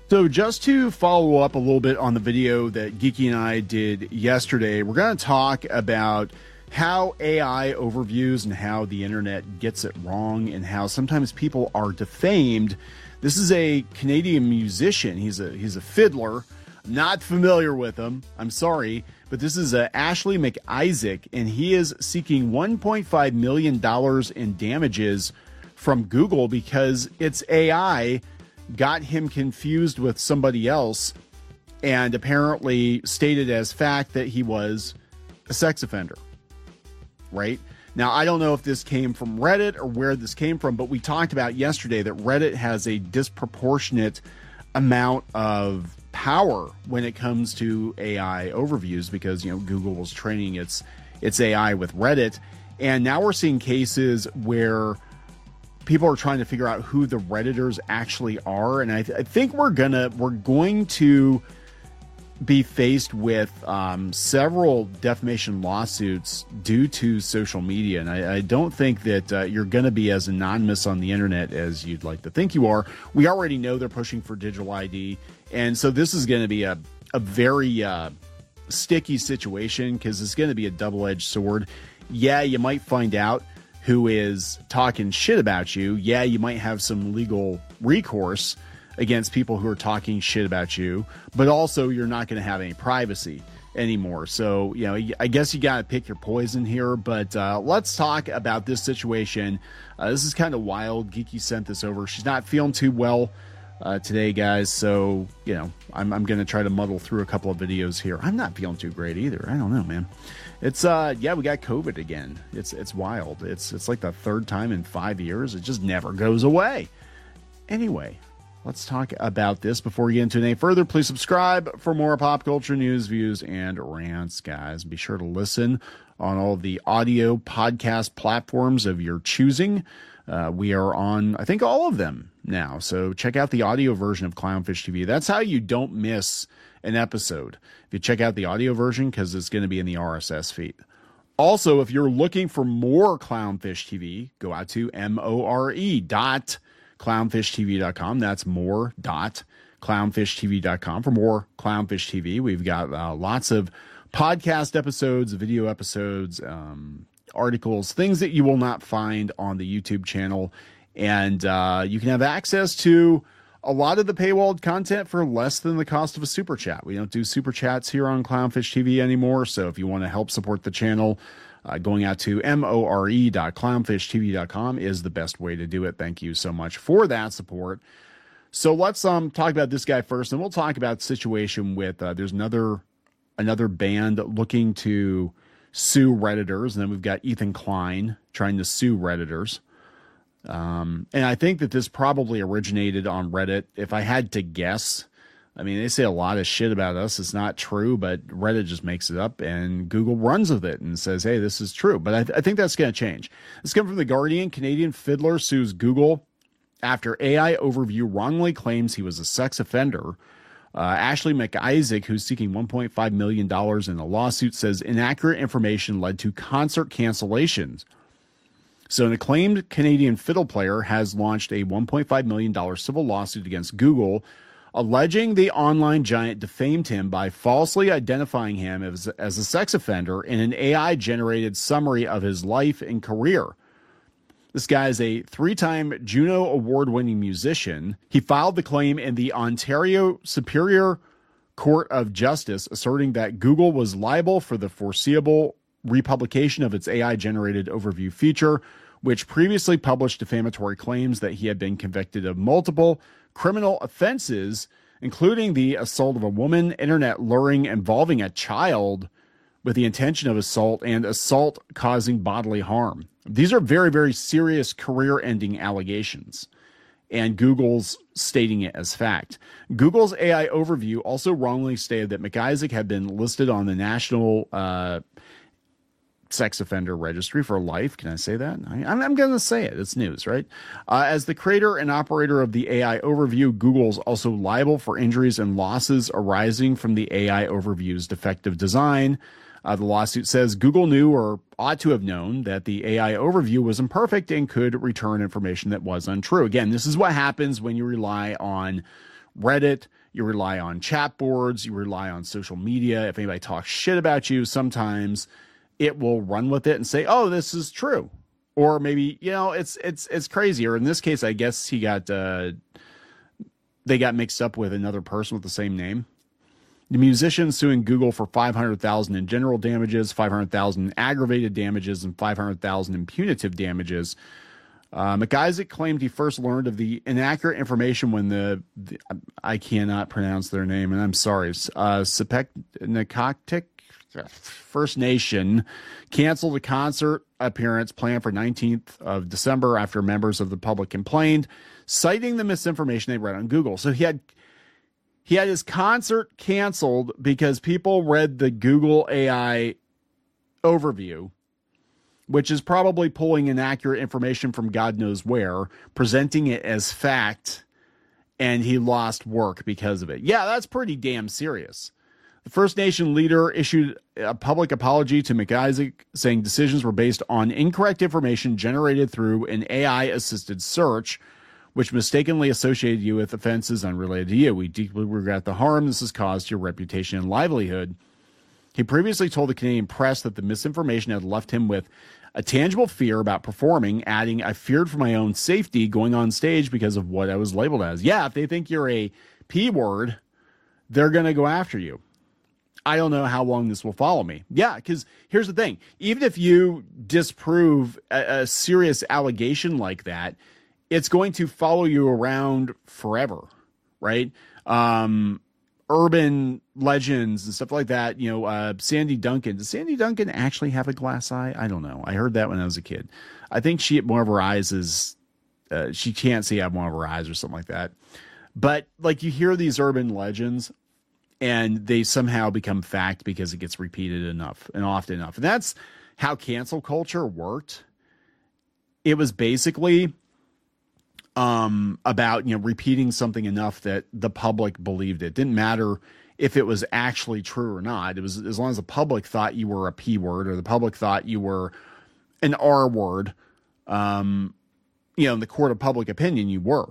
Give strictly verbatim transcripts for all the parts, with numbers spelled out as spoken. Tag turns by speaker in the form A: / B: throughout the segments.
A: So just to follow up a little bit on the video that Geeky and I did yesterday, we're going to talk about how A I overviews and how the internet gets it wrong and how sometimes people are defamed. This is a Canadian musician. He's a he's a fiddler. I'm not familiar with him. I'm sorry. But this is uh, Ashley McIsaac, and he is seeking one point five million dollars in damages from Google because its A I got him confused with somebody else and apparently stated as fact that he was a sex offender, right? Now, I don't know if this came from Reddit or where this came from, but we talked about yesterday that Reddit has a disproportionate amount of power when it comes to A I overviews because, you know, Google was training its its A I with Reddit. And now we're seeing cases where people are trying to figure out who the Redditors actually are. And I, th- I think we're gonna we're going to be faced with um, several defamation lawsuits due to social media. And I, I don't think that uh, you're going to be as anonymous on the internet as you'd like to think you are. We already know they're pushing for digital I D. And so this is going to be a, a very uh, sticky situation because it's going to be a double-edged sword. Yeah, you might find out who is talking shit about you. Yeah, you might have some legal recourse against people who are talking shit about you, but also you're not going to have any privacy anymore. So, you know, I guess you got to pick your poison here, but uh, let's talk about this situation. Uh, this is kind of wild. Geeky sent this over. She's not feeling too well uh, today, guys. So, you know, I'm, I'm going to try to muddle through a couple of videos here. I'm not feeling too great either. I don't know, man. It's, uh, yeah, we got COVID again. It's, it's wild. It's, it's like the third time in five years. It just never goes away. Anyway, let's talk about this before we get into any further. Please subscribe for more pop culture news, views, and rants, guys. Be sure to listen on all the audio podcast platforms of your choosing. Uh, we are on, I think, all of them now. So check out the audio version of Clownfish T V. That's how you don't miss an episode. If you check out the audio version, because it's going to be in the R S S feed. Also, if you're looking for more Clownfish T V, go out to M O R E dot clownfish T V dot com. That's more dot clownfish T V dot com for more Clownfish T V. We've got uh, lots of podcast episodes, video episodes, um, articles, things that you will not find on the YouTube channel. And uh, you can have access to a lot of the paywalled content for less than the cost of a super chat. We don't do super chats here on Clownfish T V anymore. So if you want to help support the channel, Uh, going out to M O R E dot clownfish T V dot com is the best way to do it. Thank you so much for that support. So let's um talk about this guy first, and we'll talk about the situation with, uh, there's another another band looking to sue Redditors, and then we've got Ethan Klein trying to sue Redditors. Um, and I think that this probably originated on Reddit. If I had to guess, I mean, they say a lot of shit about us. It's not true, but Reddit just makes it up, and Google runs with it and says, hey, this is true. But I, th- I think that's going to change. This comes from The Guardian. Canadian fiddler sues Google after A I overview wrongly claims he was a sex offender. Uh, Ashley McIsaac, who's seeking one point five million dollars in a lawsuit, says inaccurate information led to concert cancellations. So an acclaimed Canadian fiddle player has launched a one point five million dollars civil lawsuit against Google, alleging the online giant defamed him by falsely identifying him as, as a sex offender in an A I-generated summary of his life and career. This guy is a three-time Juno Award-winning musician. He filed the claim in the Ontario Superior Court of Justice, asserting that Google was liable for the foreseeable republication of its A I-generated overview feature, which previously published defamatory claims that he had been convicted of multiple criminal offenses, including the assault of a woman, internet luring involving a child with the intention of assault, and assault causing bodily harm. These are very, very serious career-ending allegations, and Google's stating it as fact. Google's A I overview also wrongly stated that McIsaac had been listed on the National uh, Sex Offender Registry for life. Can I say that? I, I'm, I'm going to say it. It's news, right? Uh, as the creator and operator of the A I overview, Google's also liable for injuries and losses arising from the A I overview's defective design. Uh, the lawsuit says Google knew or ought to have known that the A I overview was imperfect and could return information that was untrue. Again, this is what happens when you rely on Reddit, You rely on chat boards. You rely on social media. If anybody talks shit about you, sometimes it will run with it and say, oh, this is true. Or maybe, you know, it's it's it's crazy. Or in this case, I guess he got uh, they got mixed up with another person with the same name. The musician suing Google for five hundred thousand dollars in general damages, five hundred thousand dollars in aggravated damages, and five hundred thousand dollars in punitive damages. Uh, McIsaac claimed he first learned of the inaccurate information when the, the I cannot pronounce their name, and I'm sorry, uh, Sepeknekaktik First Nation canceled a concert appearance planned for nineteenth of December after members of the public complained, citing the misinformation they read on Google. So he had he had his concert canceled because people read the Google A I overview, which is probably pulling inaccurate information from God knows where, presenting it as fact, and he lost work because of it. Yeah, that's pretty damn serious. The First Nation leader issued a public apology to McIsaac, saying decisions were based on incorrect information generated through an A I-assisted search, which mistakenly associated you with offenses unrelated to you. We deeply regret the harm this has caused to your reputation and livelihood. He previously told the Canadian press that the misinformation had left him with a tangible fear about performing, adding, I feared for my own safety going on stage because of what I was labeled as. Yeah, if they think you're a P word, they're going to go after you. I don't know how long this will follow me. Yeah, because here's the thing. Even if you disprove a, a serious allegation like that, it's going to follow you around forever, right? Um, urban legends and stuff like that. You know, uh, Sandy Duncan. Does Sandy Duncan actually have a glass eye? I don't know. I heard that when I was a kid. I think she, one of her eyes is, uh, she can't see out of one of her eyes or something like that. But like you hear these urban legends and they somehow become fact because it gets repeated enough and often enough. And that's how cancel culture worked. It was basically um, about, you know, repeating something enough that the public believed it. Didn't matter if it was actually true or not. It was as long as the public thought you were a P word or the public thought you were an R word, um, you know, in the court of public opinion, you were.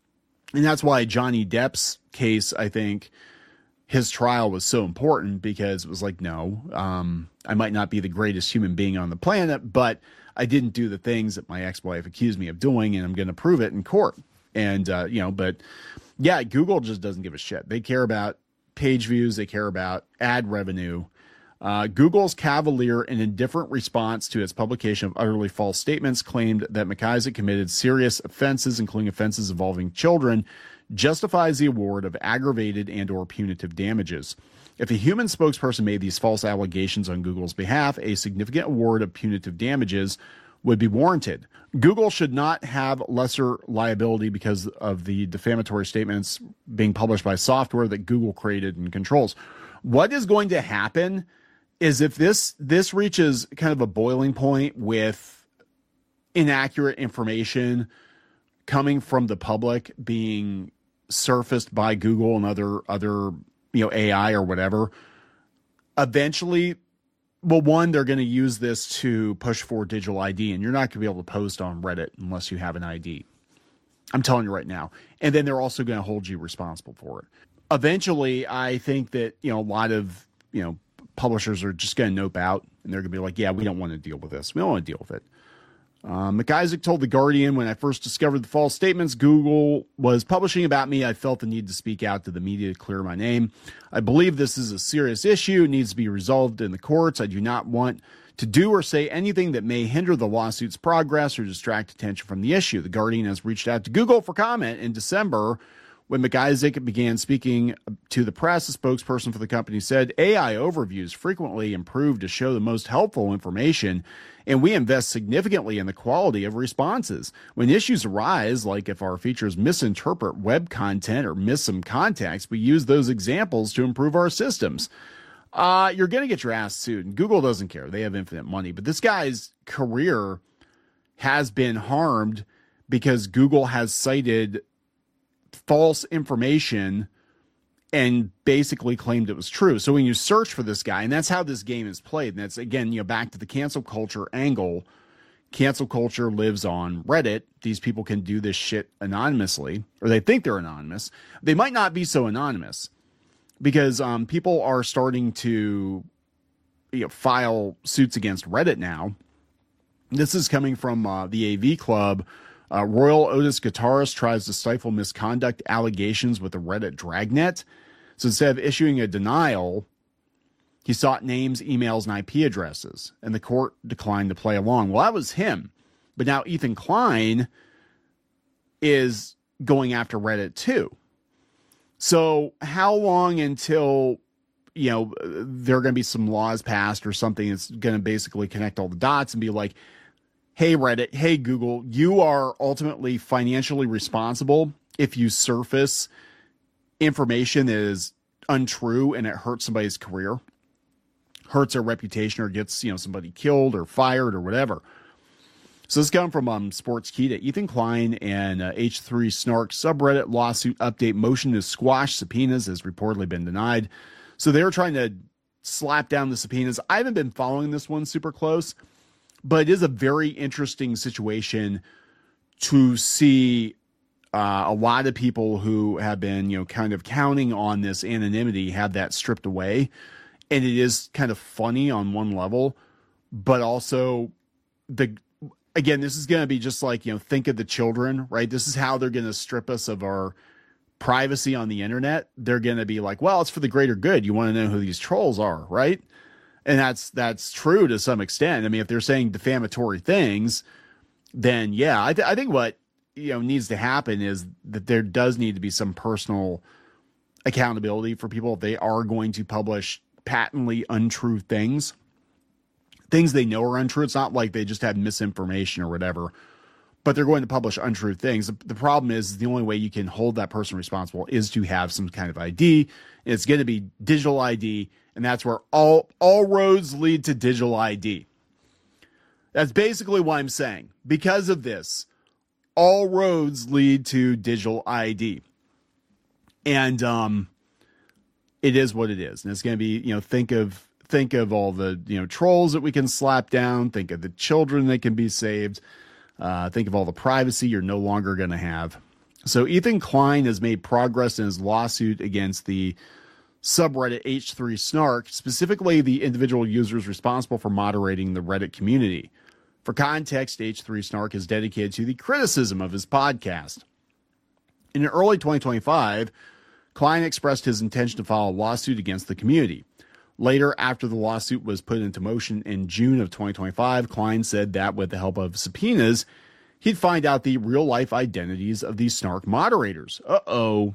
A: And that's why Johnny Depp's case, I think, his trial was so important, because it was like, no, um, I might not be the greatest human being on the planet, but I didn't do the things that my ex-wife accused me of doing, and I'm going to prove it in court. And, uh, you know, but yeah, Google just doesn't give a shit. They care about page views. They care about ad revenue. Uh, Google's cavalier and indifferent response to its publication of utterly false statements claimed that McIsaac committed serious offenses, including offenses involving children, justifies the award of aggravated and or punitive damages. If a human spokesperson made these false allegations on Google's behalf, a significant award of punitive damages would be warranted. Google should not have lesser liability because of the defamatory statements being published by software that Google created and controls. What is going to happen is if this this reaches kind of a boiling point with inaccurate information coming from the public being surfaced by Google and other other you know A I or whatever, eventually, well, one, they're going to use this to push for digital I D, and you're not going to be able to post on Reddit unless you have an I D. I'm telling you right now. And then they're also going to hold you responsible for it. Eventually, I think that, you know, a lot of, you know, publishers are just going to nope out, and they're going to be like, yeah, we don't want to deal with this. We don't want to deal with it. Um, McIsaac told The Guardian, when I first discovered the false statements Google was publishing about me, I felt the need to speak out to the media to clear my name. I believe this is a serious issue. It needs to be resolved in the courts. I do not want to do or say anything that may hinder the lawsuit's progress or distract attention from the issue. The Guardian has reached out to Google for comment in December. When McIsaac began speaking to the press, a spokesperson for the company said, A I overviews frequently improve to show the most helpful information, and we invest significantly in the quality of responses. When issues arise, like if our features misinterpret web content or miss some context, we use those examples to improve our systems. Uh, you're going to get your ass sued, and Google doesn't care. They have infinite money. But this guy's career has been harmed because Google has cited false information and basically claimed it was true. So when you search for this guy, and that's how this game is played, and that's, again, you know, back to the cancel culture angle, cancel culture lives on Reddit. These people can do this shit anonymously, or they think they're anonymous. They might not be so anonymous because um, people are starting to you know, file suits against Reddit now. This is coming from uh, the A V Club. Uh, Royal Otis guitarist tries to stifle misconduct allegations with the Reddit dragnet. So instead of issuing a denial, he sought names, emails, and I P addresses, and the court declined to play along. Well, that was him. But now Ethan Klein is going after Reddit too. So how long until, you know, there are going to be some laws passed or something that's going to basically connect all the dots and be like, hey, Reddit, hey, Google, you are ultimately financially responsible if you surface information that is untrue and it hurts somebody's career, hurts their reputation, or gets, you know, somebody killed or fired or whatever. So this is coming from um, Sportskeeda. Ethan Klein and uh, H three Snark subreddit lawsuit update. Motion to squash subpoenas has reportedly been denied. So they're trying to slap down the subpoenas. I haven't been following this one super close, but it is a very interesting situation to see uh, a lot of people who have been, you know, kind of counting on this anonymity have that stripped away. And it is kind of funny on one level, but also the, again, this is going to be just like, you know, think of the children, right? This is how they're going to strip us of our privacy on the internet. They're going to be like, well, it's for the greater good. You want to know who these trolls are, right? And that's, that's true to some extent. I mean, if they're saying defamatory things, then yeah, I, th- I think what, you know, needs to happen is that there does need to be some personal accountability for people if they are going to publish patently untrue things, things they know are untrue. It's not like they just had misinformation or whatever, but they're going to publish untrue things. The, the problem is the only way you can hold that person responsible is to have some kind of I D. It's going to be digital I D, and that's where all all roads lead to digital I D. That's basically what I'm saying. Because of this, all roads lead to digital I D. And um, it is what it is. And it's going to be, you know, think of think of all the, you know, trolls that we can slap down. Think of the children that can be saved. Uh, think of all the privacy you're no longer going to have. So Ethan Klein has made progress in his lawsuit against the subreddit H three Snark, specifically the individual users responsible for moderating the Reddit community. For context, H three Snark is dedicated to the criticism of his podcast. In early twenty twenty-five, Klein expressed his intention to file a lawsuit against the community. Later, after the lawsuit was put into motion in June of twenty twenty-five, Klein said that with the help of subpoenas, he'd find out the real-life identities of these Snark moderators. Uh-oh.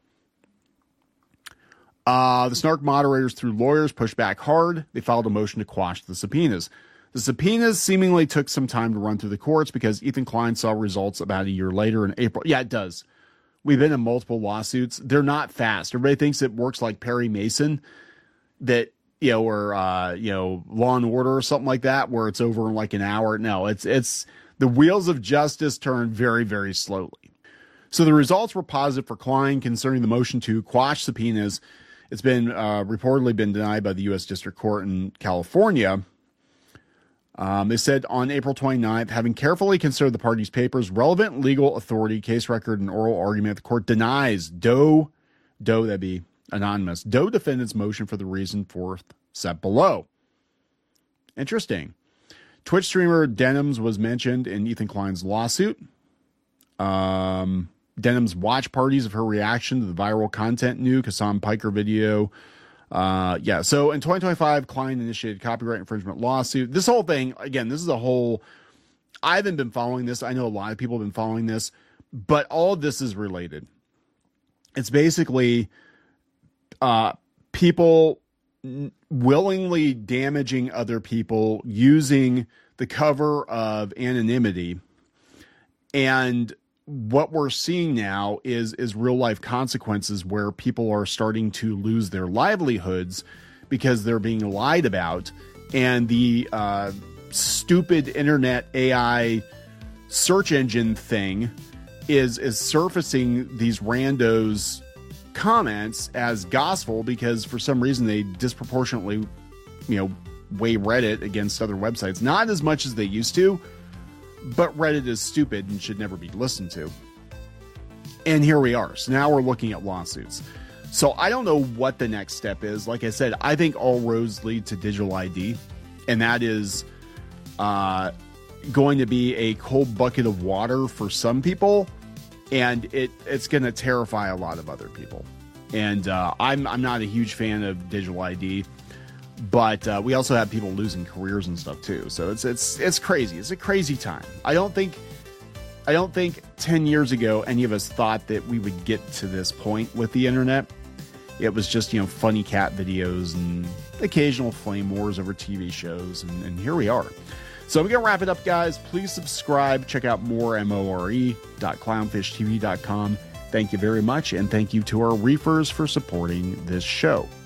A: Uh, the Snark moderators, through lawyers, pushed back hard. They filed a motion to quash the subpoenas. The subpoenas seemingly took some time to run through the courts because Ethan Klein saw results about a year later in April. Yeah, it does. We've been in multiple lawsuits. They're not fast. Everybody thinks it works like Perry Mason, that, you know, or, uh, you know, Law and Order or something like that, where it's over in like an hour. No, it's, it's the wheels of justice turn very, very slowly. So the results were positive for Klein concerning the motion to quash subpoenas. It's been uh, reportedly been denied by the U S District Court in California. Um, they said on April twenty-ninth, having carefully considered the parties' papers, relevant legal authority, case record, and oral argument, the court denies Doe, Doe, that'd be anonymous, Doe defendant's motion for the reason forth set below. Interesting. Twitch streamer Denims was mentioned in Ethan Klein's lawsuit. Um, Denims watch parties of her reaction to the viral content new Kassam Piker video. Uh, yeah, so in twenty twenty-five, Klein initiated copyright infringement lawsuit. This whole thing, again, this is a whole, I haven't been following this. I know a lot of people have been following this, but all of this is related. It's basically uh, people n- willingly damaging other people using the cover of anonymity. And what we're seeing now is is real life consequences where people are starting to lose their livelihoods because they're being lied about, and the uh, stupid internet A I search engine thing is is surfacing these randos comments as gospel because for some reason they disproportionately, you know, weigh Reddit against other websites. Not as much as they used to, but Reddit is stupid and should never be listened to. And here we are. So now we're looking at lawsuits. So I don't know what the next step is. Like I said, I think all roads lead to digital I D, and that is uh, going to be a cold bucket of water for some people, and it it's going to terrify a lot of other people. And uh, I'm I'm not a huge fan of digital I D, but uh, we also have people losing careers and stuff too. So it's it's it's crazy. It's a crazy time. I don't think I don't think ten years ago any of us thought that we would get to this point with the internet. It was just, you know, funny cat videos and occasional flame wars over T V shows, and, and here we are. So we're going to wrap it up, guys. Please subscribe. Check out more, more dot clownfish t v dot com. Thank you very much, and thank you to our reefers for supporting this show.